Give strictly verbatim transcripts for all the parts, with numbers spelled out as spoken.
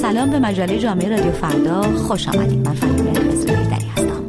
سلام به مجله جامعه رادیو فردا، خوش آمدید. من فهیمه خضره‌ایدری هستم.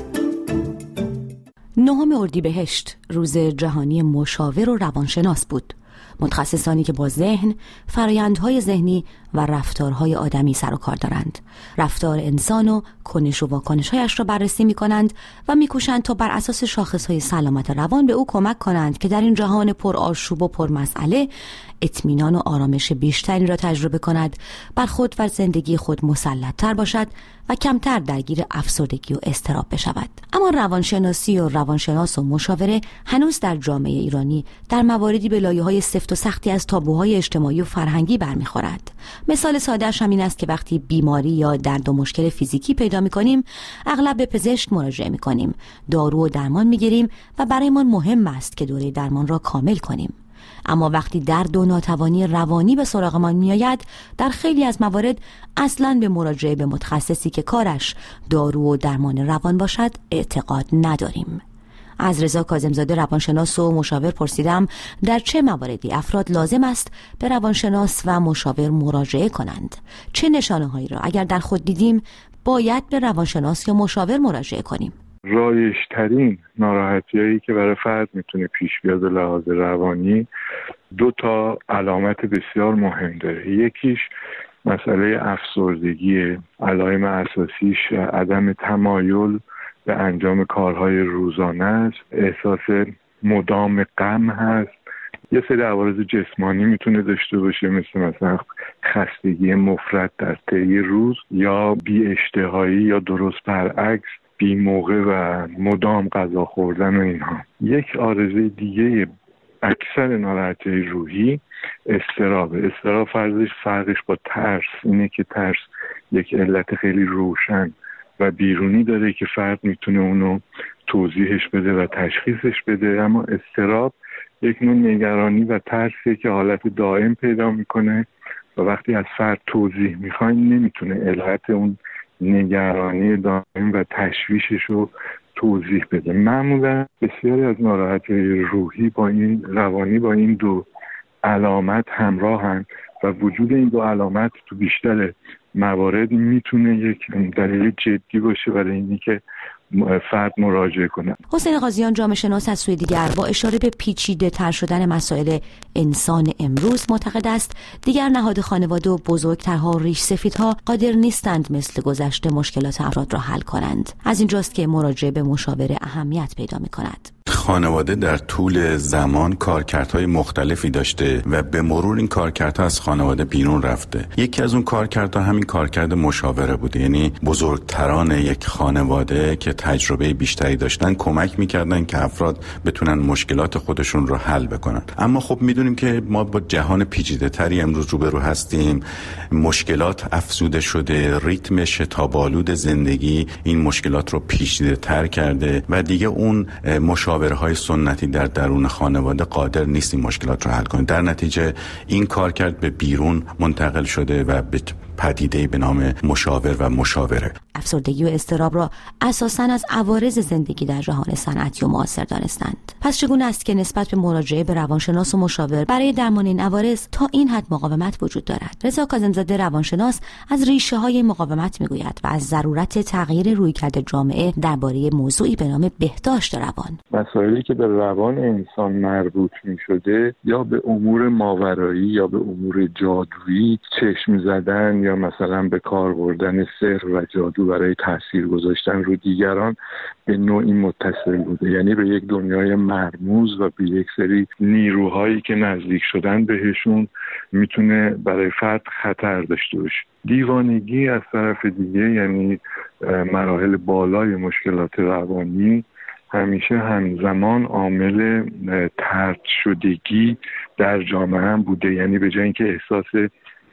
نهم اردیبهشت روز جهانی مشاور و روانشناس بود. متخصصانی که با ذهن، فرآیندهای ذهنی و رفتارهای آدمی سر و کار دارند، رفتار انسان و کنش و واکنش‌هایش را بررسی می‌کنند و می‌کوشند تا بر اساس شاخص‌های سلامت روان به او کمک کنند که در این جهان پر آشوب و پر مسئله اطمینان و آرامش بیشتری را تجربه کند، بر خود و زندگی خود مسلط‌تر باشد و کمتر درگیر افسردگی و اضطراب بشود. اما روانشناسی و روانشناس و مشاوره هنوز در جامعه ایرانی در مواردی به لایه‌های سفت و سختی از تابوهای اجتماعی و فرهنگی برمیخورد. مثال ساده‌اش همین است که وقتی بیماری یا درد و مشکل فیزیکی پیدا می‌کنیم، اغلب به پزشک مراجعه می‌کنیم، دارو و درمان می‌گیریم و برایمان مهم است که دوره درمان را کامل کنیم. اما وقتی درد و ناتوانی روانی به سراغمان میآید، در خیلی از موارد اصلاً به مراجعه به متخصصی که کارش دارو و درمان روان باشد اعتقاد نداریم. از رضا کاظم‌زاده روانشناس و مشاور پرسیدم در چه مواردی افراد لازم است به روانشناس و مشاور مراجعه کنند. چه نشانه‌هایی را اگر در خود دیدیم باید به روانشناس یا مشاور مراجعه کنیم؟ رایج‌ترین ناراحتی‌هایی که برای فرد میتونه پیش بیاد به لحاظ روانی دو تا علامت بسیار مهم داره. یکیش مسئله افسردگی، علائم اساسیش عدم تمایل به انجام کارهای روزانه است، احساس مدام غم هست. یه سری عوارض جسمانی میتونه داشته باشه، مثل مثلا خستگی مفرط در طی روز یا بی اشتهایی یا درست برعکس بی موقع و مدام غذا خوردن و اینها. یک عارضه دیگه اکثر ناراحتی روحی اضطراب. اضطراب فرضش فرقش با ترس اینه که ترس یک علت خیلی روشن و بیرونی داره که فرد میتونه اونو توضیحش بده و تشخیصش بده، اما اضطراب یک نوع نگرانی و ترسیه که حالت دائم پیدا میکنه و وقتی از فرد توضیح میخواین نمیتونه علت اون نگرانی دائم و تشویشش رو توضیح بده. معمولا بسیاری از ناراحتی روحی با این روانی با این دو علامت همراهن و وجود این دو علامت تو بیشتر موارد میتونه یک دلیل جدی باشه برای اینی که فرد مراجعه کنه. حسین قاضیان جامعه شناس از سوی دیگر با اشاره به پیچیده تر شدن مسائل انسان امروز معتقد است دیگر نهاد خانواده و بزرگترها و ریش سفیدها قادر نیستند مثل گذشته مشکلات افراد را حل کنند. از اینجاست که مراجعه به مشاور اهمیت پیدا می کند. خانواده در طول زمان کارکردهای مختلفی داشته و به مرور این کارکردها از خانواده بیرون رفته. یکی از اون کارکردها همین کارکرد مشاوره بوده، یعنی بزرگتران یک خانواده که تجربه بیشتری داشتن کمک میکردن که افراد بتونن مشکلات خودشون رو حل بکنن. اما خب میدونیم که ما با جهان پیچیده تری امروز روبرو هستیم، مشکلات افزوده شده، ریتم شتاب‌آلود زندگی این مشکلات رو پیچیده تر کرده و دیگه اون مشاورهای سنتی در درون خانواده قادر نیست این مشکلات رو حل کنه. در نتیجه این کارکرد به بیرون منتقل شده و به پدیده‌ای به نام مشاور و مشاوره. افسردگی و اضطراب را اساساً از عوارض زندگی در جهان صنعتی و معاصر دانستند. پس چگونه است که نسبت به مراجعه به روانشناس و مشاور برای درمان این عوارض تا این حد مقاومت وجود دارد؟ رضا کاظم‌زاده روانشناس از ریشه‌های مقاومت میگوید و از ضرورت تغییر رویکرد جامعه درباره موضوعی به نام بهداشت روان. مسائلی که به روان انسان مربوط می‌شده یا به امور ماورایی یا به امور جادویی چشم زدن یا مثلا به کار بردن سحر و جادو برای تاثیر گذاشتن رو دیگران به نوعی متصل بوده، یعنی به یک دنیای مرموز و به یک سری نیروهایی که نزدیک شدن بهشون میتونه برای فرد خطر داشته باشه. دیوانگی از طرف دیگه، یعنی مراحل بالای مشکلات روانی، همیشه همزمان عامل طرد شدگی در جامعه هم بوده، یعنی به جای اینکه احساس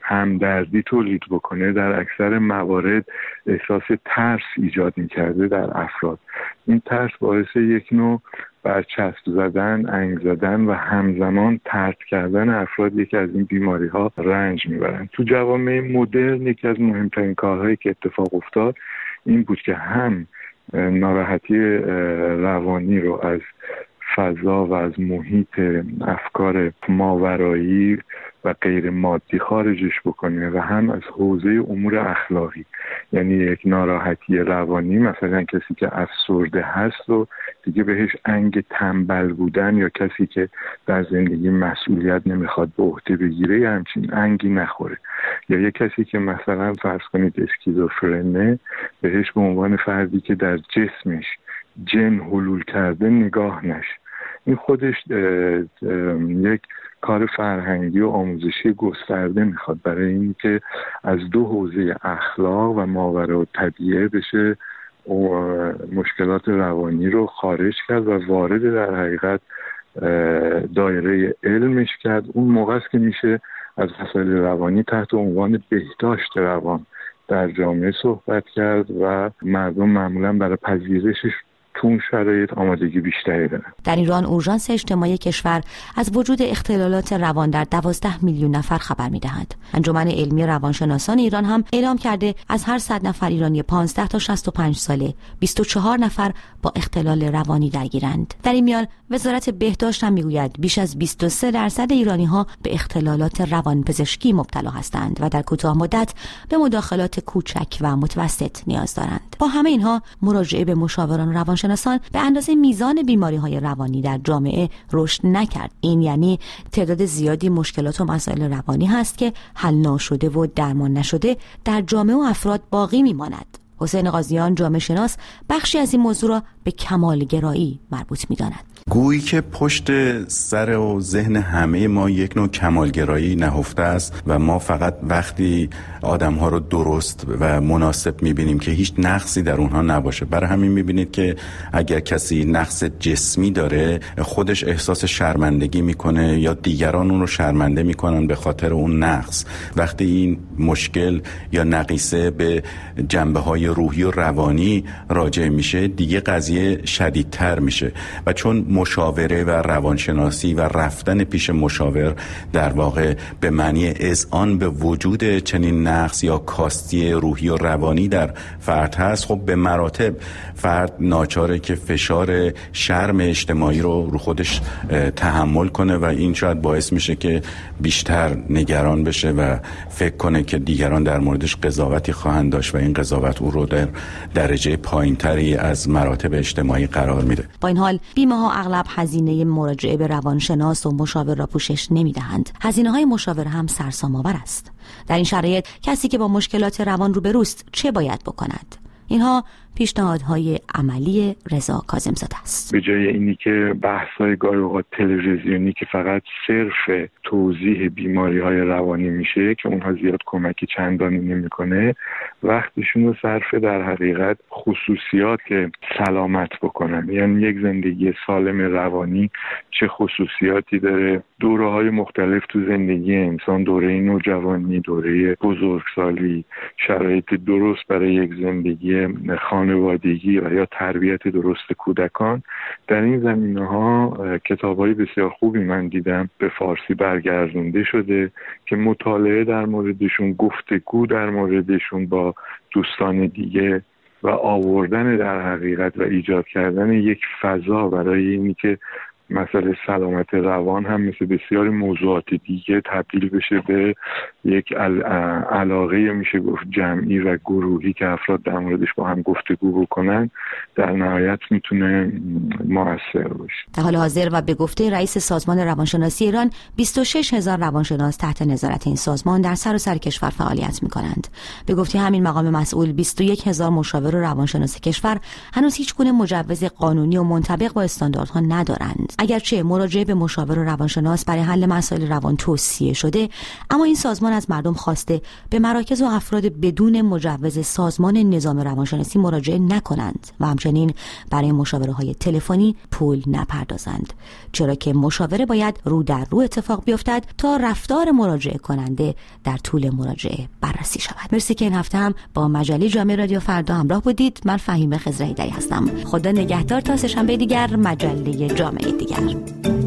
همدردی تولید بکنه در اکثر موارد احساس ترس ایجاد می‌کرده در افراد. این ترس باعث یک نوع برچسب زدن، انگ زدن و همزمان طرد کردن افراد یکی از این بیماری‌ها رنج می‌برن. تو جوامع مدرن یکی از مهمترین کارهایی که اتفاق افتاد این بود که هم ناراحتی روانی رو از فضا و از محیط افکار ماورایی و غیر مادی خارجش بکنه و هم از حوزه امور اخلاقی. یعنی یک ناراحتی روانی، مثلا کسی که افسرده هست و دیگه بهش انگ تنبل بودن یا کسی که در زندگی مسئولیت نمیخواد به عهده بگیره یا همچین انگی نخوره. یا یک کسی که مثلا فرض کنید اسکیزوفرنه، بهش به عنوان فردی که در جسمش جن حلول کرده نگاه نشه. این خودش یک کار فرهنگی و آموزشی گسترده میخواد برای این که از دو حوزه اخلاق و ماورا و طبیعه بشه مشکلات روانی رو خارج کرد و وارد در حقیقت دایره علمش کرد. اون موقع است که میشه از مسائل روانی تحت عنوان بهداشت روان در جامعه صحبت کرد و مردم معمولا برای پذیرشش تون شرایط آمادگی بیشتری دارن. در ایران اورژانس اجتماعی کشور از وجود اختلالات روان در دوازده میلیون نفر خبر می‌دهد. انجمن علمی روانشناسان ایران هم اعلام کرده از هر صد نفر ایرانی پانزده تا شصت و پنج ساله بیست و چهار نفر با اختلال روانی درگیرند. در این میان وزارت بهداشت هم میگوید بیش از بیست و سه درصد ایرانی‌ها به اختلالات روانپزشکی مبتلا هستند و در کوتاه مدت به مداخلات کوچک و متوسط نیاز دارند. با همه اینها مراجعه به مشاوران روانشناسی به اندازه میزان بیماری‌های روانی در جامعه رشد نکرد. این یعنی تعداد زیادی مشکلات و مسائل روانی هست که حل نشده و درمان نشده در جامعه و افراد باقی میماند. حسین قاضیان جامعه شناس بخشی از این موضوع را به کمالگرایی مربوط می‌داند. گویی که پشت سر و ذهن همه ما یک نوع کمالگرایی نهفته است و ما فقط وقتی آدم‌ها رو درست و مناسب می‌بینیم که هیچ نقصی در اونها نباشه. برای همین می‌بینید که اگر کسی نقص جسمی داره خودش احساس شرمندگی می‌کنه یا دیگران اون رو شرمنده می‌کنن به خاطر اون نقص. وقتی این مشکل یا نقیصه به جنبه‌های روحی و روانی راجع میشه دیگه قضیه شدیدتر میشه و چون مشاوره و روانشناسی و رفتن پیش مشاور در واقع به معنی اذعان به وجود چنین نقص یا کاستی روحی و روانی در فرد هست، خب به مراتب فرد ناچاره که فشار شرم اجتماعی رو رو خودش تحمل کنه و این شاید باعث میشه که بیشتر نگران بشه و فکر کنه که دیگران در موردش قضاوتی خواهند داشت و این قضاوت او رو در درجه پایینتری از مراتب اجتماعی قرار میده. با این حال بیمه ها اغلب هزینه مراجعه به روانشناس و مشاور را پوشش نمیدهند. هزینه‌های مشاور هم سرسام‌آور است. در این شرایط کسی که با مشکلات روان روبروست چه باید بکند؟ اینها پیشنهادهای عملی رضا کاظم‌زاده است. به جای اینی که بحث‌های گاهی اوقات تلویزیونی که فقط صرف توضیح بیماری‌های روانی میشه که اونها زیاد کمکی چندانی نمی‌کنه، وقتشون رو صرف در حقیقت خصوصیات سلامت بکنن. یعنی یک زندگی سالم روانی چه خصوصیاتی داره، دوره‌های مختلف تو زندگی انسان، دوره نوجوانی، دوره بزرگسالی، شرایط درست برای یک زندگی خانوادگی و یا تربیت درست کودکان. در این زمینه‌ها کتاب‌های بسیار خوبی من دیدم به فارسی برگردونده شده که مطالعه در موردشون، گفتگو در موردشون با دوستان دیگه و آوردن در حقیقت و ایجاد کردن یک فضا برای اینی که مسئله سلامت روان هم مثل بسیاری موضوعات دیگه تبدیل بشه به یک علاقه میشه گفت جمعی و گروهی که افراد در موردش با هم گفتگو بکنن، در نهایت میتونه مؤثر باشه. در حال حاضر و به گفته رئیس سازمان روانشناسی ایران بیست و شش هزار روانشناس تحت نظارت این سازمان در سراسر کشور فعالیت میکنند. به گفته همین مقام مسئول بیست و یک هزار مشاور روانشناس کشور هنوز هیچ گونه مجوز قانونی و منطبق با استانداردها ندارند. اگرچه مراجعه به مشاور و روانشناس برای حل مسائل روان توصیه شده، اما این سازمان از مردم خواسته به مراکز و افراد بدون مجوز سازمان نظام روانشناسی مراجعه نکنند و همچنین برای مشاوره‌های تلفنی پول نپردازند، چرا که مشاوره باید رو در رو اتفاق بیفتد تا رفتار مراجعه کننده در طول مراجعه بررسی شود. مرسی که این هفته هم با مجله جامعه رادیو فردا همراه بودید. من فهیمه خضرایی‌دری هستم. خدا نگهدار تا سه‌شنبه دیگر، مجله جامعه دیگر.